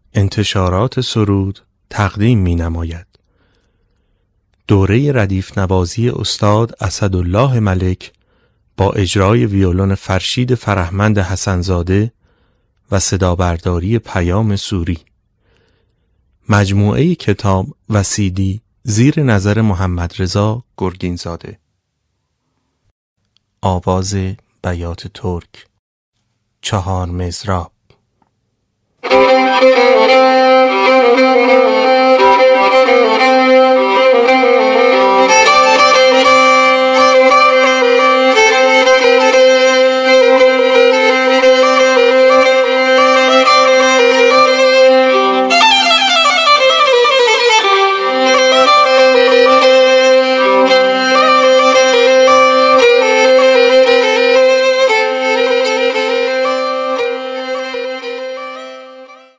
انتشارات سرود تقدیم می نماید. دوره ردیف نوازی استاد اسدالله ملک با اجرای ویولن فرشید فرهمند حسنزاده و صدابرداری پیام سوری. مجموعه کتاب و CD زیر نظر محمد رضا گرگینزاده. آواز بیات ترک 4 مضراب.